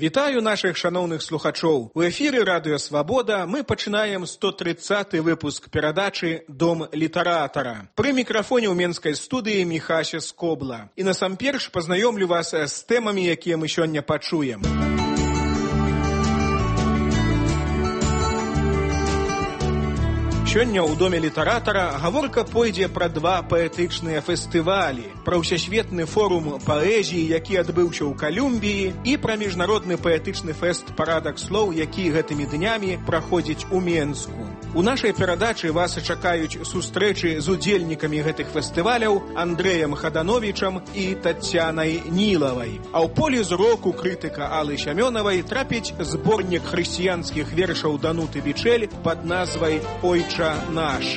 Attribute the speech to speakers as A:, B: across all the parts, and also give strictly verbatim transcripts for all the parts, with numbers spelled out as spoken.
A: Вітаю наших шановных слухачоў. У эфіры Радыё Свабода мы пачынаем сто тридцаты выпуск перадачы «Дом літаратара». Пры мікрафоне ў менскай студыі Міхася Скобла. І насамперш пазнаёмлю вас з тэмамі, якія мы сёння пачуем. Сёння ў Доме літаратара гаворка пойдзе пра два паэтычныя фестывалі, пра ўсесветны форум паэзіі, які адбыўся ў Калумбіі, і пра міжнародны паэтычны фэст «Парадак слоў», які гэтымі днямі праходзіць у Менску. У нашай перадачы вас чакаюць сустрэчы з удзельнікамі гэтых фестываляў Андрэем Хадановічам і Таццянай Нілавай. А ў поле зроку крытыка Аллы Сямёнавай трапіць зборнік хрысціянскіх вершаў Дануты Бичель пад назвай «Ойча наш».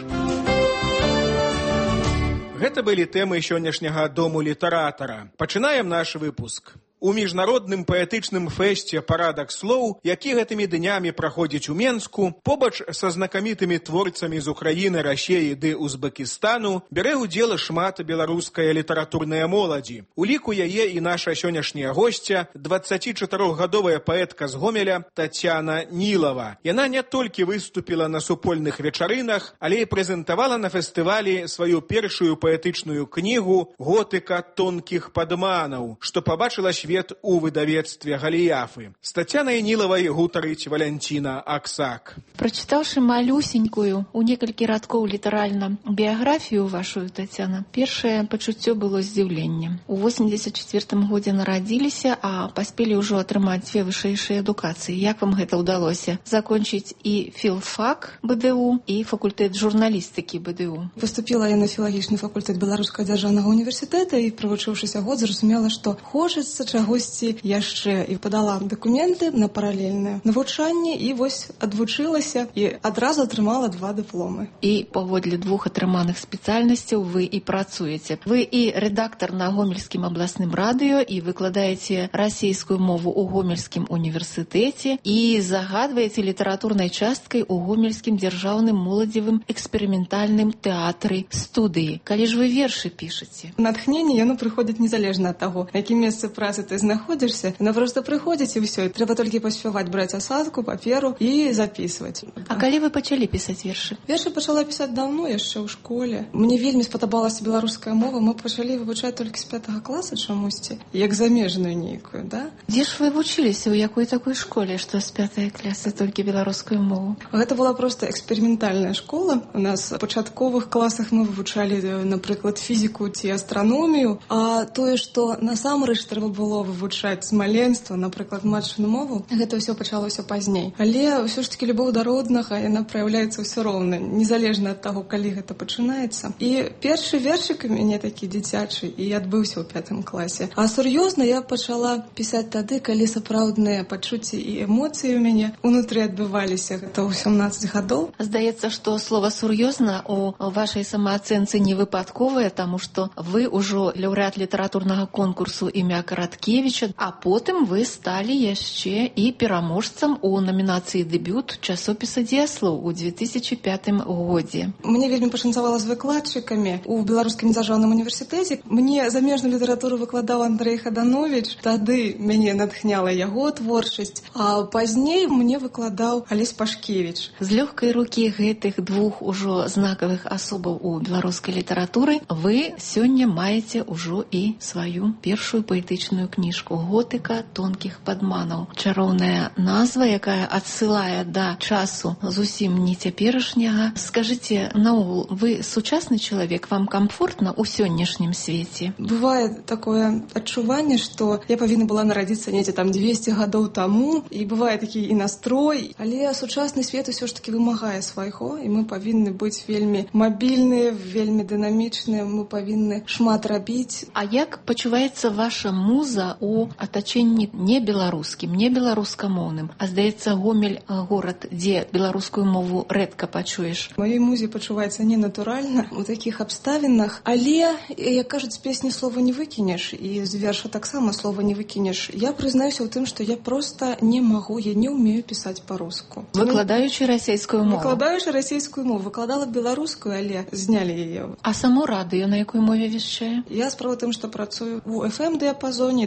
A: Гэта былі тэмы сённяшняга Дому літаратара. Пачынаем наш выпуск. У міжнародным паэтычным фэсце «Парадак слоў», які гэтымі днямі праходзіць у Менску, побач са знакамітымі творцамі з Украіны, Расеі ды Узбекістану бярэ ўдзел шмат беларуская літаратурная моладзі. У ліку яе і наша сённяшняя госця, дваццацічатырохгадовая паэтка з Гомеля Таццяна Нілава. Яна не толькі выступіла на супольных вечарынах, але і прэзентавала на фестывалі сваю першую паэтычную кнігу «Готыка тонкіх падманаў», што пабачыла свет у выдавецтве Галіяфы. З Таццянай Нілавай гутарыць Валянціна Аксак.
B: Прачытаўшы малюсенькую, у некалькі радкоў літаральна біяграфію вашу, Таццяна, першае пачуццё было здзіўленнем. У восемьдесят четвёртым годзе нарадзіліся, а паспелі ўжо атрымаць дзве вышэйшыя адукацыі. Як вам гэта ўдалося? Закончыць і філфак БДУ, і факультэт журналістыкі БДУ.
C: Поступила я на філагічны факультэт Беларускага дзяржаўнага універсітэта і, правучыўшыся год, зразумела, што хочацца чагосьці яшчэ, і падала дакументы на паралельнае навучанне, і вось адвучылася і адразу атрымала два дыпломы.
B: І паводле двух атрыманых спецыяльнасцяў вы і працуеце. Вы і рэдактар на Гомельскім абласным радыё, і выкладаеце расійскую мову ў Гомельскім універсітэце, і загадваеце літаратурнай часткай у Гомельскім дзяржаўным моладзевым эксперыментальным тэатры студыі. Калі ж вы вершы пішаце?
C: Натхненне, яно прыходзіць незалежна ад таго, на якім месцы працы ты знаходзішся, яно проста прыходзіць і ўсё. Трэба толькі паспяваць браць асадку, паперу і запісваць.
B: А калі вы пачалі пісаць вершы?
C: Вершы пачала пісаць даўно, яшчэ ў школе. Мне вельмі спадабалася беларуская мова. Мы пачалі вывучаць толькі з пятага класа чамусьці, як замежную нейкую, да?
B: Дзе ж вы вучыліся, у якой такой школе, што з пятага класа толькі беларускую мову?
C: Гэта была проста эксперыментальная школа. У нас в пачатковых класах мы вывучалі, напрыклад, фізіку ці астраномію, а тое, што насамрэч трэба было вывучаць з маленства, напрыклад, матчыну мову, гэта ўсё пачалося пазней. Але ўсё ж такі любоў да роднага, яна праяўляецца ўсё роўна, незалежна ад таго, калі гэта пачынаецца. І першы вершык у мяне такі дзіцячы і адбыўся ў пятым класе. А сур'ёзна я пачала пісаць тады, калі сапраўдныя пачуцці і эмоцыі ў мяне унутры адбываліся. Гэта ў сямнаццаць гадоў.
B: Здаецца, што слова «сур'ёзна» у вашай самаацэнцы не выпадковае, таму што вы ўжо лаўрэат літаратурнага конкурсу імя Караткевіча, а потым вы сталі яшчэ і пераможцам у намінацыі «Дэбют» часопіса «Дзеяслоў» у две тысячи пятым годзе.
C: Мне вельмі пашанцавала з выкладчыкамі у Беларускім дзяржаўным універсітэце. Мне замежную літаратуру выкладаў Андрэй Хадановіч. Тады мяне натхняла яго творчасць, а пазней мне выкладаў Алесь Пашкевіч.
B: З лёгкай рукі гэтых двух ужо знакавых асобаў у беларускай літаратуры вы сёння маеце ўжо і сваю першую паэтычную кніжку «Готыка тонкіх падманаў». Чароўная назва, якая адсылае да часу зусім не цяперашняга. Скажыце, наогул, вы сучасны чалавек, вам комфортна ў сённяшнім свеце?
C: Бывае такое адчуванне, што я павінна была нарадзіцца недзе там двести гадоў таму, і бывае такі і настрой, але сучасны свет усё ж такі вымагае свайго, і мы павінны быць вельмі мабільныя, вельмі дынамічныя, мы павінны шмат рабіць.
B: А як пачуваецца ваша муза у атачэнні не беларускім, не беларускамоўным? А здаецца, Гомель горад, дзе беларускую мову рэдка пачуеш.
C: Маёй музе пачуваецца ненатуральна у такіх абставінах, але, як кажуць, з песні слова не выкінеш, і з верша таксама слова не выкінеш. Я прызнаюся ў тым, што я проста не магу, я не ўмею пісаць па-руску.
B: Выкладаючы расійскую мову?
C: Выкладаючы расійскую мову. Выкладала беларускую, але знялі яе.
B: А само радыё на якой мове вяшчае?
C: Я справа тым, што працую у эф эм-дыяпазоне,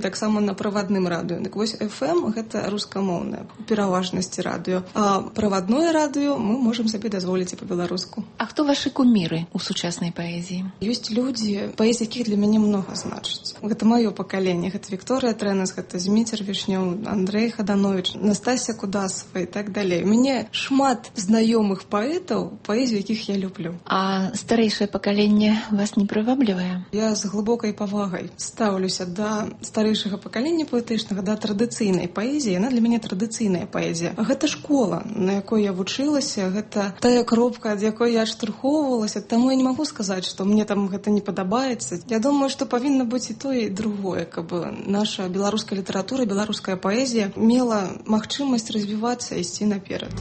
C: таксама на правадным радыё. Дык вось эф эм гэта рускамоўнае у пераважнасці радыё. А правадное радыё мы можам сабе дазволіць і па-беларуску.
B: А хто вашы куміры ў сучаснай паэзіі?
C: Ёсць людзі, паэзія якіх для мяне многа значыць. Гэта маё пакаленне. Гэта Вікторыя Трэнас, гэта Зміцер Вішнёў, Андрэй Хаданович, Настасья Кудасова і так далей. У мяне шмат знаёмых паэтаў, паэзію якіх я люблю.
B: А старэйшае пакаленне вас не прываблівае?
C: Я з глыбокай павагай стаўлюся да старэйшага пакалення паэтычнага, да традыцыйнай паэзіі. Яна для мяне традыцыйная паэзія. А гэта школа, на якой я вучылася, гэта тая кропка, ад якой я адштурхоўвалася. Таму я не магу сказаць, што мне там гэта не падабаецца. Я думаю, што павінна быць і тое, і другое, каб наша беларуская літаратура, беларуская паэзія мела магчымасць развівацца і ісці наперад.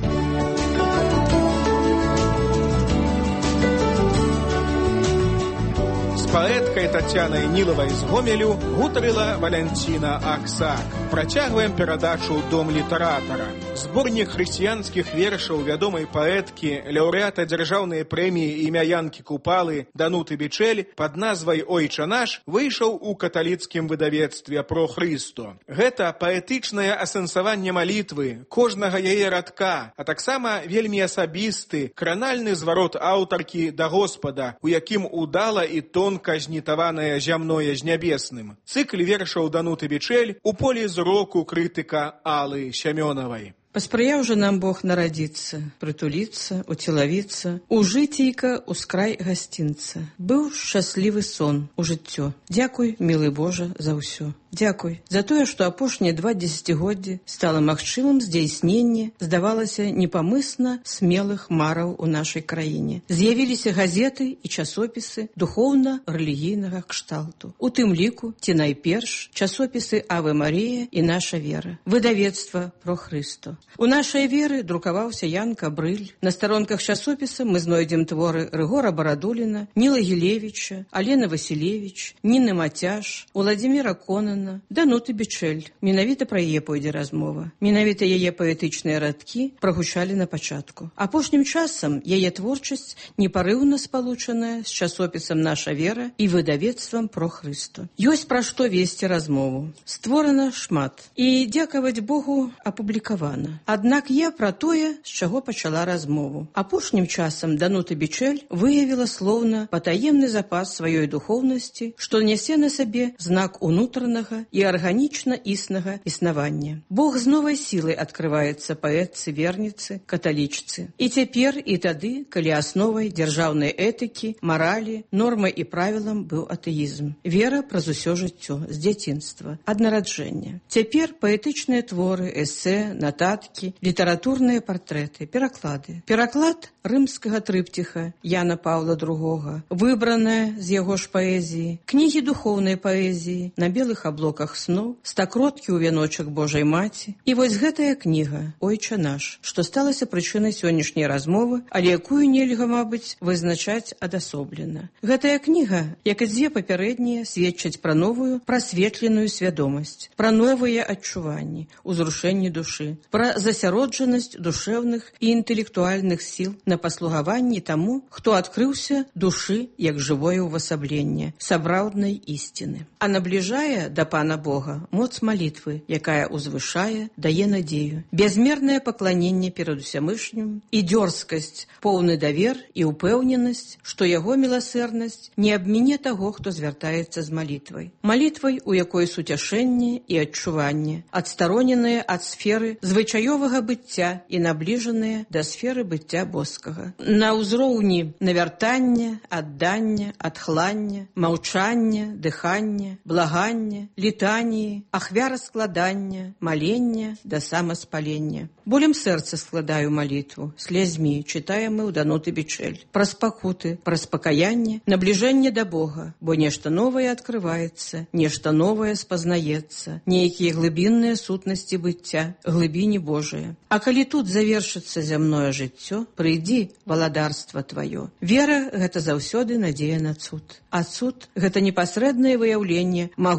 A: З паэткай Тацянай Нілавай з Гомелю гутарыла Валянціна Аксак. Працягваем перадачу «Дом літаратара». Зборнік хрысціянскіх вершаў вядомай паэткі, лаўрэата дзяржаўнай прэміі імя Янкі Купалы Дануты Бичель пад назвай «Ойча наш» выйшаў у каталіцкім выдавецтве «Про Хрысто». Гэта паэтычнае асэнсаванне малітвы, кожнага яе радка, а таксама вельмі асабісты, кранальны зварот аўтаркі да Господа, у якім удала і тонка знітаванае зямное з нябесным. Цыкл вершаў Дануты Бичель у полі зроку крытыка Аллы Сямёнавай.
D: Паспрыяў жа нам Бог нарадзіцца, прытуліцца, уцелавіцца, у жыційка ускрай гасцінца. Быў шчаслівы сон у жыццё. Дзякуй, мілы Божа, за ўсё. Дзякуй за тое, што апошнія два дзесяцігоддзі стала магчымым здзяйсненне, здавалася, непамысна смелых мараў у нашай краіне. З'явіліся газеты і часопісы духоўна-рэлігійнага кшталту. У тым ліку, ці найперш, часопісы «Аве Марія» і «Наша вера», выдавецтва «Про Хрысто». У нашай веры друкаваўся Ян Кабрыль. На старонках часопіса мы знойдзем творы Рыгора Барадуліна, Ніла Гілевіча, Алены Васілевіч, Ніны Мацяш, Уладзіміра Конана, Дануты Бичель. Менавіта пра яе пойдзе размова. Менавіта яе паэтычныя радкі прагучалі на пачатку. Апошнім часам яе творчасць непарыўна спалучаная з часопісам «Наша вера» і выдавецтвам «Про Хрысто». Ёсць пра што весці размову. Створана шмат. І, дзякаваць Богу, апублікавана. Аднак я пра тое, з чаго пачала размову. Апошнім часам Данута Бичель выявіла слоўна патаемны запас сваёй духоўнасці, што нясе на сабе знак унутранага і арганічна існага існавання. Бог з новай сілай адкрываецца паэтцы-верніцы, каталічцы. І цяпер, і тады, калі асновай дзяржаўнай этыкі, маралі, нормай і правілам быў атэізм. Вера праз усё жыццё, з дзяцінства, ад нараджэння. Цяпер паэтычныя творы, эсэ, нататкі, літаратурныя партрэты, пераклады. Пераклад рымскага трыпціха Яна Паўла другога, выбраная з яго ж паэзіі, кнігі духоўнай паэзіі, на белых аблоках сноў, стакроткі ў вяночак Божай Маці. І вось гэтая кніга «Ойча наш», што сталася прычынай сённяшняй размовы, але якую нельга, мабыць, вызначаць адасоблена. Гэтая кніга, як і дзве папярэднія, сведчаць пра новую, прасветленую свядомасць, пра новыя адчуванні, узрушэнні душы, пра засяроджанасць душэўных і інтэлектуальных сіл на паслугаванні таму, хто адкрыўся душы як жывое ўвасабленне сапраўднай ісціны. А набліжае да Пана Бога моц малітвы, якая узвышае, дае надзею, бязмернае пакланенне перад усямышнім і дзёрзкасць, поўны давер і ўпэўненасць, што яго міласэрнасць не абміне таго, хто звяртаецца з малітвай. Малітвай, у якой суцяшэнне і адчуванне, адстароненыя ад сферы звычаёвага быцця і набліжаныя да сферы быцця боскага. На ўзроўні навяртання, аддання, адхлання, маўчання, дыхання, благання, літаніі, ахвяраскладання, малення да самаспалення. Болем сэрца складаю малітву, слязьмі чытаем мы ў Дануты Бичель. Праз пакуты, праз пакаянне, набліжэнне да Бога, бо нешта новае адкрываецца, нешта новае спазнаецца, нейкія глыбінныя сутнасці быцця, глыбіні Божыя. А калі тут завершыцца зямное жыццё, прыйдзі, валадарства тваё. Вера — гэта заўсёды надзея на цуд. А цуд — гэта непасрэднае выяўленне магутнасці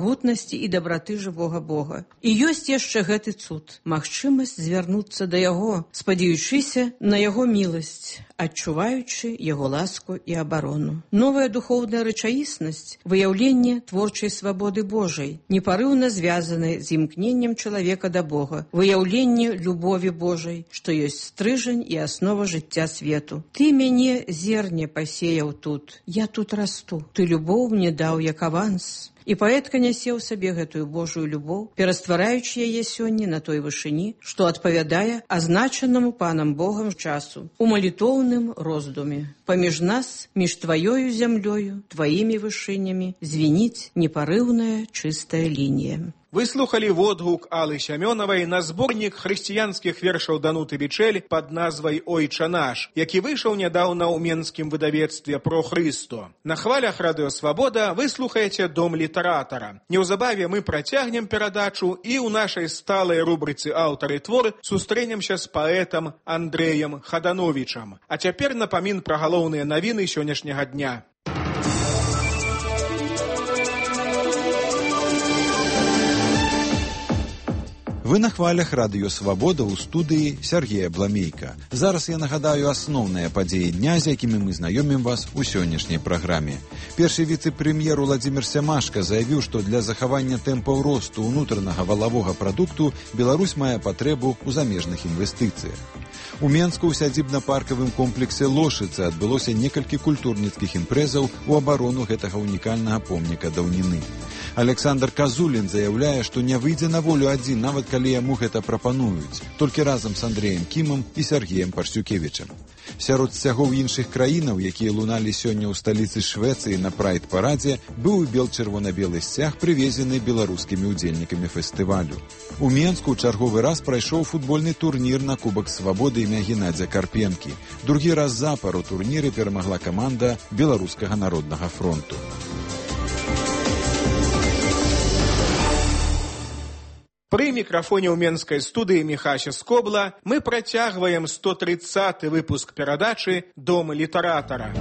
D: міласці і дабраты жывога Бога. І ёсць яшчэ гэты цуд, магчымасць звярнуцца да Яго, спадзяючыся на Яго міласць, адчуваючы Яго ласку і абарону. Новая духоўная рэчаіснасць, выяўленне творчай свабоды Божай, непарыўна звязанай з імкненнем чалавека да Бога, выяўленне любові Божай, што ёсць стрыжань і аснова жыцця свету. Ты мяне зерне пасеяў тут, я тут расту, ты любоў мне даў як аванс. І паэтка нясе ў сабе гэтую Божую любоў, пераствараючы яе сёння на той вышыні, што адпавядае азначанаму панам Богам часу, у малітоўным роздуме. Паміж нас, між тваёю зямлёю, тваімі вышынямі, звініць непарыўная чыстая лінія.
A: Вы слухали водгук Аллы Сямёнавай на зборнік хрысціянскіх вершаў Дануты Вічэль пад назвай «Ойча наш», які выйшаў нядаўна ў менскім выдавецтве «Про Хрысто». На хвалях Радыё Свабода вы слухаеце «Дом літаратара». Неўзабаве мы працягнем перадачу і ў нашай сталай рубрыцы «Аўтары твор» сустрэнемся з паэтам Андрэем Хадановічам. А цяпер напамін пра галоўныя навіны сённяшняга дня.
E: Вы на хвалях Радыё Свабода ў студыі Сергея Бламейка. Зараз я нагадаю асноўныя падзеі дня, з якімі мы знаёмім вас у сённяшняй праграме. Першы віцэ-прэм'ер Уладзімір Сямашка заявіў, што для захавання тэмпаў росту ўнутранага валавога прадукту Беларусь мае патрэбу ў замежных інвестыцыях. У Менску ў сядзібна-паркавым комплексе Лошыцы адбылося некалькі культурніцкіх імпрэзаў у абарону гэтага унікальнага помніка даўніны. Александр Казулін заяўляе, што не выйдзе на волю адзін, нават калі яму гэта прапануюць, толькі разам з Андрэем Кімам і Сергеем Парсюкевічем. Сярод сцягоў іншых краінаў, якія луналі сёння ў сталіцы Швецыі на прайд-парадзе, быў і бел-чырвона-белы сцяг, прывезены беларускімі ўдзельнікамі фестывалю. У Менску чарговы раз прайшоў футбольны турнір на Кубак Свабоды імя Геннадзя Карпенкі. Другі раз запар у турніры перамагла каманда Беларускага народнага фронту.
A: Пры мікрафоне ў менскай студыі Міхася Скобла мы працягваем сто трыццаты выпуск перадачы «Дом літаратара».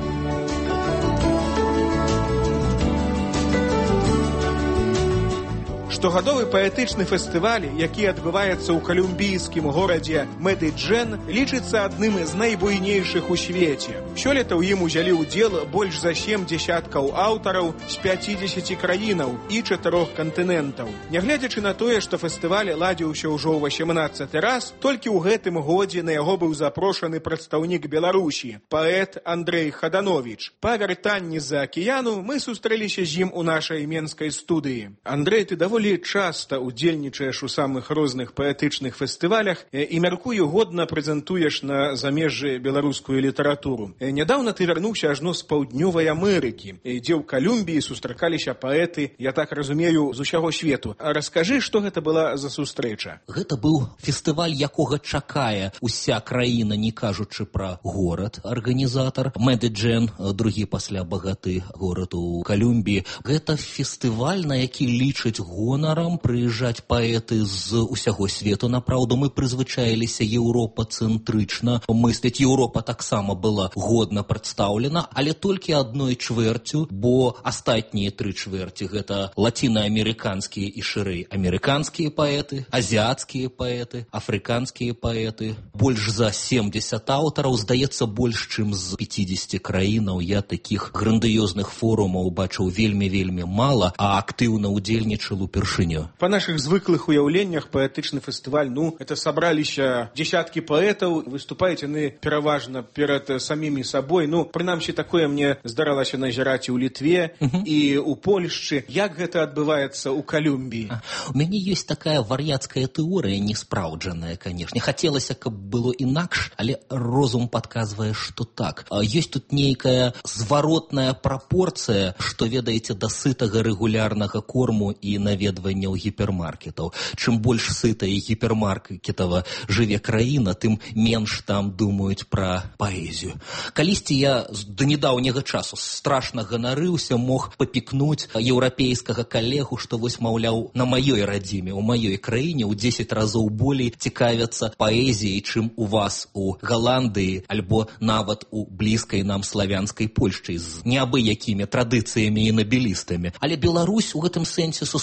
A: Штогадовы паэтычны фестываль, які адбываецца ў калумбійскім горадзе Медыджэн, лічыцца адным з найбуйнейшых у свеце. Сёлета ў ім узялі ўдзел больш за сем дзясяткаў аўтараў з пяцідзесяці краінаў і чатырох кантынентаў. Нягледзячы на тое, што фестываль ладзіўся ўжо ў васемнаццаты раз, толькі ў гэтым годзе на яго быў запрошаны прадстаўнік Беларусі, паэт Андрэй Хадановіч. Па вяртанні з-за акіяну мы сустрэліся з ім у нашай менскай студыі. Андрэй, ты даволі часта удзельнічаеш у самых розных паэтычных фестывалях і, мяркую, годна прэзентуеш на замежжы беларускую літаратуру. Нядаўна ты вярнуўся ажно з паўднёвай Амерыкі, дзе ў Калумбіі сустракаліся паэты, я так разумею, з усяго свету. А раскажы, што гэта была за сустрэча?
F: Гэта быў фестываль, якога чакае уся краіна, не кажучы пра горад, арганізатар. Медыджэн, другі пасля багаты горад у Калумбіі. Гэта фестываль, на які лічаць гонарам прыязджаць паэты з усяго свету. Напраўду, мы прызвычаіліся еўропа-цэнтрычна мысліць. Еўропа таксама была годна прадстаўлена, але толькі адной чвэрцю, бо астатнія тры чвэрці гэта лацінаамерыканскія і шырэй амерыканскія паэты, азіяцкія паэты, афрыканскія паэты. Больш за семдзесят аўтараў, здаецца, больш чым з пяцідзесяці краінаў. Я такіх грандыёзных форумаў бачыў вельмі-вельмі мала, а актыўна удзельнічаў упершыню.
A: Па нашых звыклых уяўленнях паэтычны фестываль, ну, это сабраліся дзесяткі паэтаў, выступаюць яны пераважна перад самімі сабой. Ну, прынамсі, такое мне здаралася назіраць і ў Літве, uh-huh. і ў Польшчы. Як гэта адбываецца ў Калумбіі?
F: У мяне ёсць такая вар'яцкая тэорыя, неспраўджаная, канешне. Хацелася, каб было інакш, але розум падказвае, што так. Ёсць тут нейкая зваротная прапорцыя, што, ведаеце, да сытага рэгулярнага корму і наведванняў гіпермаркетаў. Чым больш сыта і гіпермаркетава жыве краіна, тым менш там думаюць пра паэзію. Калісьці я да недаўняга часу страшна ганарыўся, мог папікнуць еўрапейскага калегу, што вось, маўляў, на маёй радзіме, у маёй краіне ў дзесяць разоў болей цікавяцца паэзіяй, чым у вас у Галандыі, альбо нават у блізкай нам славянскай Польшчы з неабыякімі традыцыямі і набелістамі. Але Беларусь у гэтым сэнсе саступае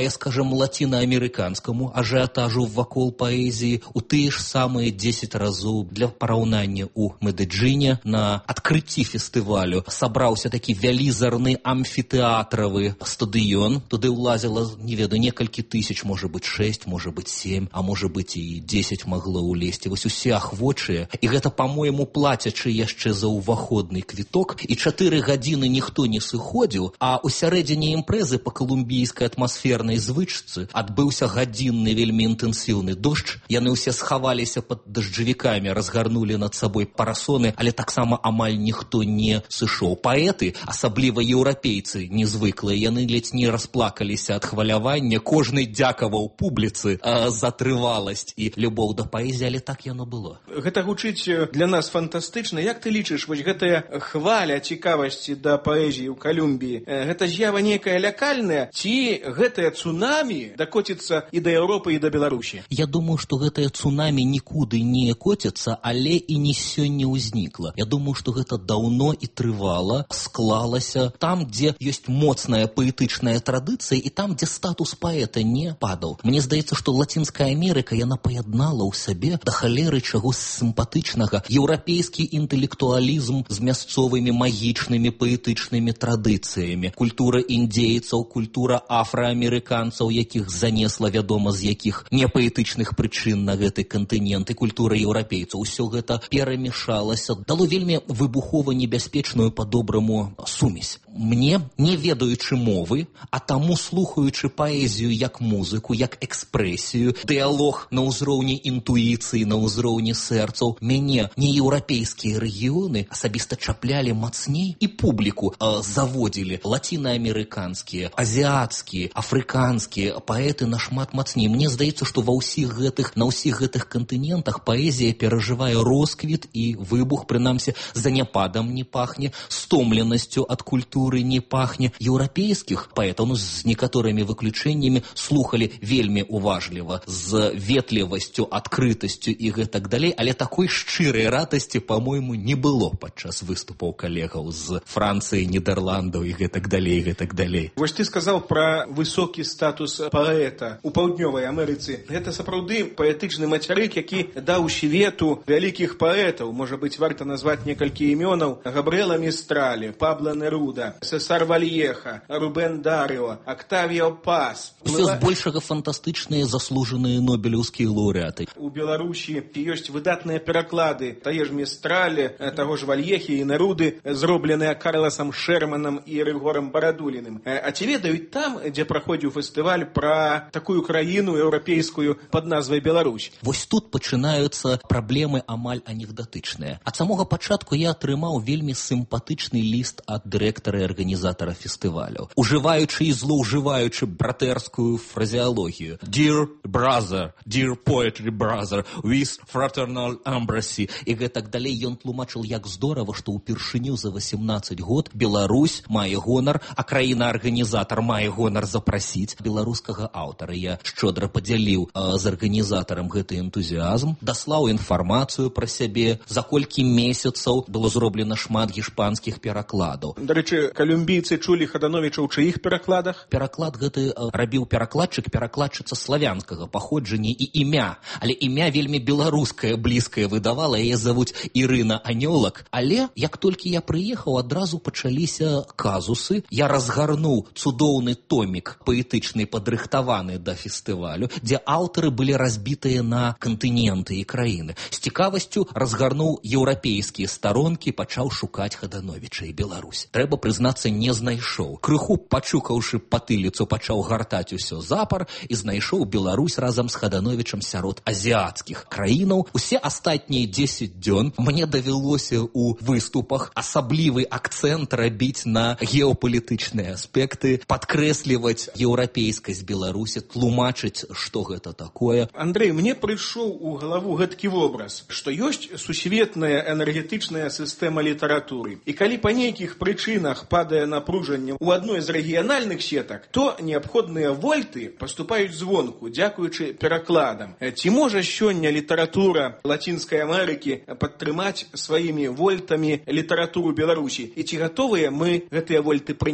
F: уступае, скажем, латиноамериканскому ажиотажу вакол паэзіі у тыя ж самыя дзесяць разоў. Для параўнання, у Медэджыне на адкрыцці фестывалю сабраўся такі вялізарны амфітэатравы стадыён. Туды ўлазіла, не ведаю, некалькі тысяч, можа быць шэсць, можа быць сем, а можа быць і дзесяць магло ўлезці. Вось усе ахвочыя, і гэта, па-мойму, плацячы яшчэ за ўваходны квіток, і чатыры гадзіны ніхто не сыходзіў, а ў сярэдзіне імпрэзы па калумбійскай атмасфернай звычцы адбыўся гадзінны вельмі інтэнсіўны дождж. Яны ўсе схаваліся пад дажджавікамі, разгарнулі над сабой парасоны, але таксама амаль ніхто не сышоў. Паэты, асабліва еўрапейцы незвыклыя, яны ледзь не расплакаліся ад хвалявання, кожны дзякаваў публіцы а, за трываласць і любоў да паэзіі, але так яно было.
A: Гэта гучыць для нас фантастычна. Як ты лічыш, вось гэтая хваля цікавасці да паэзіі ў Калумбіі, гэта з'ява нейкая лякальная, ці гэтае цунамі дакоціцца і да Еўропы, і да Беларусі?
F: Я думаю, што гэтае цунамі нікуды не коціцца, але і не сёння ўзнікла. Я думаю, што гэта даўно і трывала склалася там, дзе ёсць моцная паэтычная традыцыя, і там, дзе статус паэта не падаў. Мне здаецца, што Лацінская Амерыка, яна паяднала ў сабе да халеры чаго сімпатычнага еўрапейскі інтэлектуалізм з мясцовымі магічнымі паэтычнымі традыцыямі. Культура індзейцаў, культура афраамерыканцаў, якіх занесла, вядома, з якіх непаэтычных прычын на гэты кантынент, і культура еўрапейцаў. Усё гэта перамешалася, дало вельмі выбухова небяспечную па-добраму сумесь. Мне, не ведаючы мовы, а таму слухаючы паэзію як музыку, як экспрэсію, дыялог на ўзроўні інтуіцыі, на ўзроўні сэрцаў, мяне нееўрапейскія рэгіёны асабіста чаплялі мацней, і публіку э, заводзілі лацінаамерыканскія, азіацкія, афрыканскія паэты нашмат мацней. Мне здаецца, што ва ўсіх гэтых, на ўсіх гэтых кантынентах паэзія перажывае росквіт і выбух, прынамсі, заняпадам не пахне, стомленасцю ад культуры не пахне. Еўрапейскіх паэтаў, ну, з некаторымі выключэннямі, слухалі вельмі уважліва, з ветлівасцю, адкрытасцю і гэтак далей, але такой шчырай радасці, па-мойму, не было падчас выступаў калегаў з Францыі, Нідерландаў і гэтак далей, гэтак далей.
A: Вось ты сказаў пра высокі статус паэта ў Паўднёвай Амерыцы. Гэта сапраўды паэтычны мацярык, які даў свету вялікіх паэтаў. Можа быць, варта назваць некалькі імёнаў: Габрыэла Містралі, Пабло Неруда, Сесар Вальеха, Рубен Даріо, Октавіо Пас.
F: Усё збольшага фантастычныя заслужаныя нобелеўскія лаўрэаты.
A: У Беларусі ёсць выдатныя пераклады тае ж Містралі, таго ж Вальехі і Неруды, зробленыя Карласам Шерманам і Рыгорам Барадуліным. А ці ведаюць там, дзе праходзіў фестываль, пра такую краіну еўрапейскую пад назвай Беларусь?
F: Вось тут пачынаюцца праблемы амаль анекдатычныя. Ад самога пачатку я атрымаў вельмі сімпатычны ліст ад дырэктара і арганізатара фестывалю, ужываючы і злоўжываючы братэрскую фразеалогію. Dear brother, dear poetry brother, with fraternal embrace. І гэтак далей ён тлумачыў, як здорава, што ўпершыню за васемнаццаць год Беларусь мае гонар, а краіна-арганізатар мае гонар запрасіць беларускага аўтара. Я шчодра падзяліў а, з арганізатарам гэты энтузіазм, даслаў інфармацыю пра сябе, за колькі месяцаў было зроблена шмат гішпанскіх перакладаў.
A: Дарэчы, калюмбійцы чулі Хадановіча ў чыіх перакладах?
F: Пераклад гэты а, рабіў перакладчык, перакладчыца славянскага паходжання і імя, але імя вельмі беларускае, блізкае выдавала, яе завуць Ірына Анёлак. Але як толькі я прыехаў, адразу пачаліся казусы. Я разгарнуў цудоўны томік паэтычны, падрыхтаваны да фестывалю, дзе аўтары былі разбітыя на кантыненты і краіны. З цікавасцю разгарнуў еўрапейскія старонкі, пачаў шукаць Хадановіча і Беларусь. Трэба прызнацца, не знайшоў. Крыху пачукаўшы патыліцу, пачаў гартаць усё запар і знайшоў Беларусь разам з Хадановічам сярод азіацкіх краінаў. Усе астатнія дзесяць дзён мне давялося ў выступах асаблівы акцэнт рабіць на геапалітычныя аспекты, падкрэсліваць еўрапейскасць Беларусі, тлумачыць, што гэта такое.
A: Андрэй, мне прыйшоў у галаву гэткі вобраз, што ёсць сусветная энергетычная сістэма літаратуры. І калі па нейкіх прычынах падае напружанне ў адной з рэгіянальных сетак, то неабходныя вольты паступаюць звонку, дзякуючы перакладам. Ці можа сёння літаратура Лацінскай Амерыкі падтрымаць сваімі вольтамі літаратуру Беларусі? І ці гатовыя мы гэтыя вольты прыняць?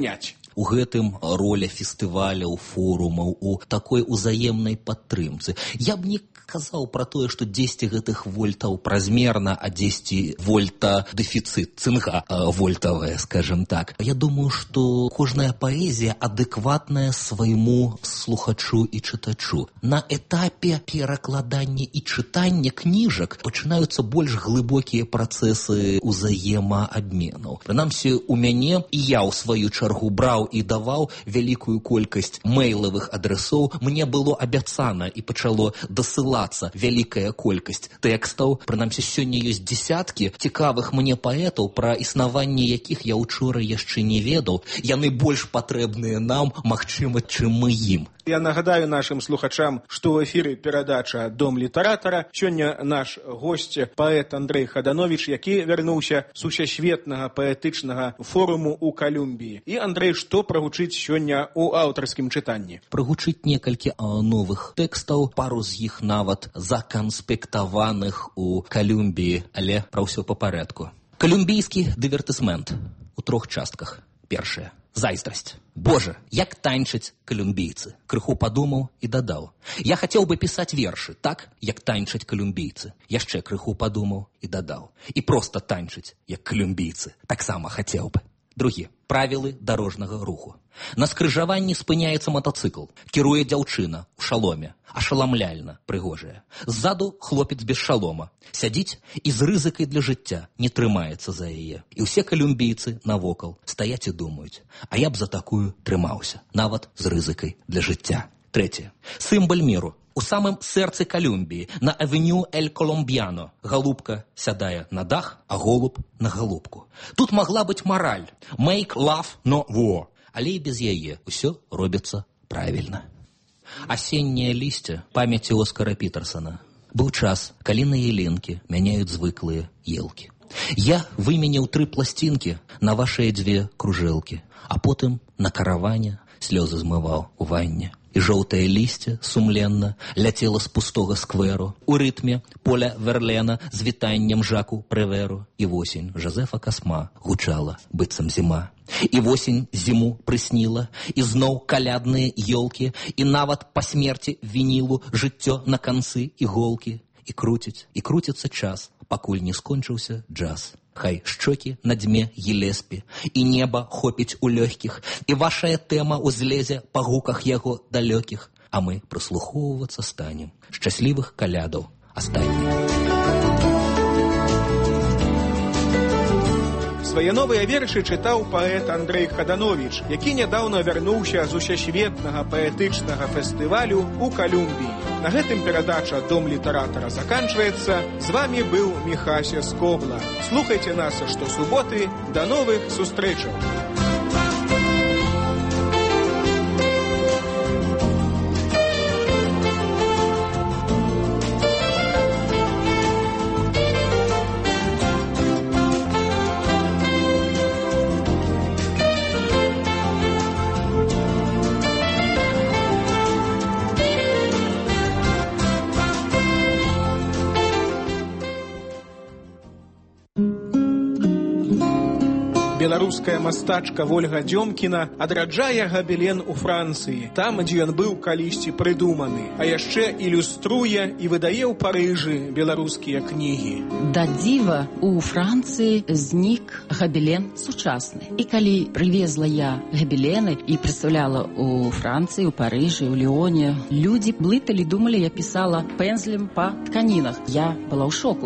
F: У гэтым роля фестываляў, форумаў, у такой узаемнай падтрымцы. Я б не казаў пра тое, што дзесьці гэтых вольтаў празмерна, а дзесьці вольта дэфіцыт, цынга вольтавая, скажем так. Я думаю, што кожная паэзія адэкватная свайму слухачу і чытачу. На этапе перакладання і чытання кніжак пачынаюцца больш глыбокія працэсы узаемаабменаў. Прынамсі, у мяне і я ў сваю чаргу браў і даваў вялікую колькасць мэйлавых адрасоў. Мне было абяцана і пачало дасылацца вялікая колькасць тэкстаў. Прынамсі, сёння ёсць дзесяткі цікавых мне паэтаў, пра існаванне якіх я учора яшчэ не ведаў. Яны больш патрэбныя нам, магчыма, чым мы ім.
A: Я нагадаю нашим слухачам, што ў эфіры перадача «Дом літаратара». Сёння наш госць паэт Андрэй Хадановіч, які вярнуўся з усесветнага паэтычнага форуму ў Калюмбіі. І, Андрэй, што прагучыць сёння ў аўтарскім чытанні?
F: Прагучыць некалькі новых тэкстаў, пару з іх нават заканспектаваных у Калюмбіі, але пра ўсё па парадку. Калюмбійскі дывертысмент у трох частках. Першае. Зайздрасць. Боже, як танчаць калюмбійцы. Крыху падумаў і дадаў. Я хацеў бы пісаць вершы, так, як танчаць калюмбійцы. Яшчэ крыху падумаў і дадаў. І проста танчаць, як калюмбійцы. Таксама хацеў бы. Другі. Правілы дарожнага руху. На скрыжаванні спыняецца матацыкл. Кіруе дзяўчына ў шаломе. Ашаламляльна, прыгожая. Ззаду хлопец без шалома. Сядзіць і з рызыкай для жыцця не трымаецца за яе. І ўсе калюмбійцы навокал стаяць і думаюць. А я б за такую трымаўся. Нават з рызыкай для жыцця. Трэцяе. Сімбаль міру. У самым сэрцы Калюмбіі, на авеню Эль Коломбьяно, галубка сядае на дах, а голуб на галубку. Тут магла быць мараль. Make love, no war. Але і без яе ўсё робіцца правільна. Асенняе лісце памяці Оскара Пітерсона. Быў час, калі на ялінкі мяняюць звыклыя елкі. Я выменяў тры пласцінкі на вашыя дзве кружэлкі, а потым на караване слёзы змываў у ванне. І жоўтае лісце сумленна ляцела з пустога скверу у рытме поля Верлена з вітаннем Жаку Преверу. І восень Жозефа Касма гучала, быццам зіма. І восень зіму прысніла, і зноў калядныя ёлкі, і нават па смерці вінілу жыццё на канцы іголкі. І круціць, і круціцца час, пакуль не скончыўся джаз. Хай шчокі на дме Гілеспі, і неба хопіць у лёгкіх, і вашая тэма узлезе па гуках яго далёкіх, а мы прыслухоўвацца станем. Шчаслівых калядаў астатніх.
A: Свае новыя вершы чытаў паэт Андрэй Хадановіч, які нядаўна вярнуўся з усесветнага паэтычнага фестывалю ў Калюмбіі. На гэтым перадача «Дом літаратара» заканчваецца. З вамі быў Міхася Скобла. Слухайце нас штосуботы. Да новых сустрэчаў! Беларуская мастачка Вольга Дзёмкіна адраджае габелен у Францыі, там, дзе ён быў калісьці прыдуманы, а яшчэ ілюструе і выдае ў Парыжы беларускія кнігі.
G: Да дзіва, у Францыі знік габелен сучасны. І калі прывезла я габелены і прадстаўляла у Францыі, у Парыжы, у Леоне, людзі блыталі, думалі, я пісала пензлем па тканінах. Я была ў шоку.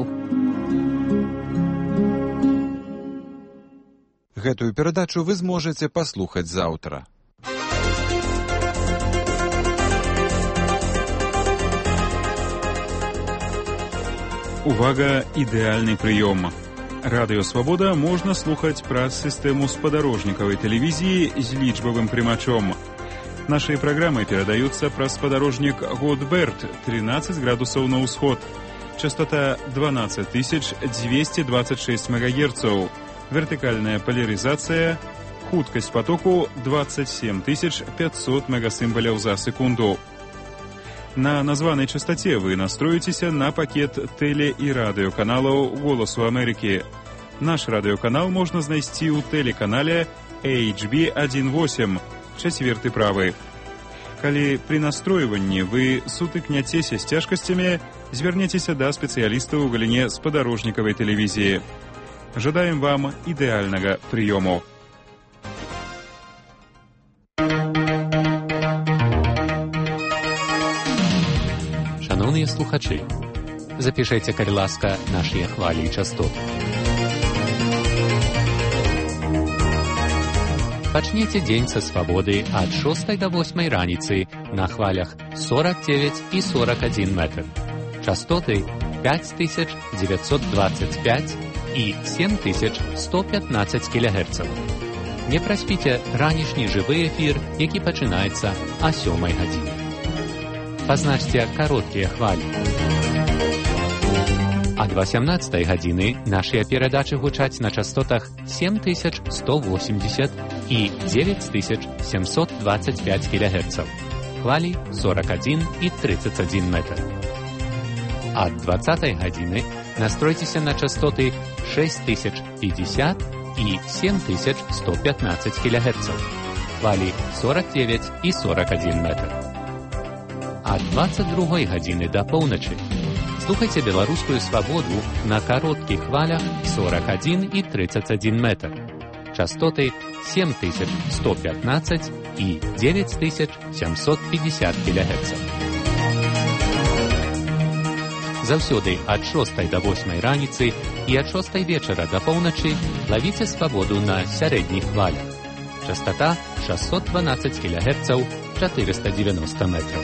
E: Гэтую перадачу вы зможаце паслухаць заўтра.
H: Увага, ідэальны прыём. Радыё Свабода можна слухаць праз сістэму спадарожнікавай тэлевізіі з лічбавым прымачом. Нашыя праграмы перадаюцца праз спадарожнік Годберт, тринадцать градусаў на ўсход. Частота дванадцать тысяч двести двадцать шесть мегагерцаў. Вертикальная поляризация, хуткость потоку двадцать семь тысяч пятьсот мегасимволяў за секунду. На названной частоте вы настроитесь на пакет теле- и радиоканалаў «Голосу Америки». Наш радиоканал можно знайсці ў телеканале эйч би восемь, чацверты правы. Калі пры настройванні вы сутыкняцеся з цяжкасцямі, звярніцеся да спецыяліста ў галіне спадарожнікавай тэлевізіі. Жадаем вам ідэальнага прыёму.
I: Шановні слухачі, запишите, калі ласка, наші хвалі і частоты. Пачніце дзень са свабоды ад шостай да восьмай раніцы на хвалях сорок девять і сорок один метр. Частоты пять тысяч девятьсот двадцать пять і семь тысяч сто пятнадцать кілогерцаў. Не праспіце ранішні жывы эфір, які пачынаецца а сёмай гадзіне. Пазначце кароткія хвалі. Ад восемнадцатай гадзіны нашыя перадачы гучаць на частотах семь тысяч сто восемьдесят і девять тысяч семьсот двадцать пять кілогерцаў. Хвалі сорок один і тридцать один метр. Ад двадцатай гадзіны настройцеся на частоты шесть тысяч пятьдесят і семь тысяч сто пятнадцать кілогерцаў. Хвалі сорок девять і сорок один метр. Ад двадцать другой гадзіны да поўначы слухайце беларускую свабоду на кароткіх хвалях сорок один і тридцать один метр. Частоты семь тысяч сто пятнадцать і девять тысяч семьсот пятьдесят кілогерцаў. Заўсёды ад шостай да восьмай раніцы і ад шостай вечара да поўначы лавіце свабоду на сярэдніх хвалях. Частота шестьсот двенадцать кілогерцаў, четыреста девяносто метров.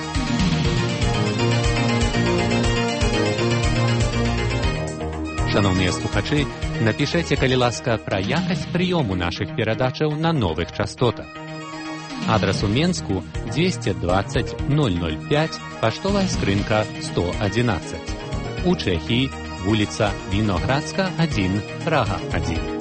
I: Шановныя слухачы, напішэце, калі ласка, пра якасць прыёму нашых перадачаў на новых частотах. Адрас у Менску двести двадцать ноль ноль пять, паштовая скрынка сто одиннадцать. У Чэхіі вуліца Віноградска один, Прага один.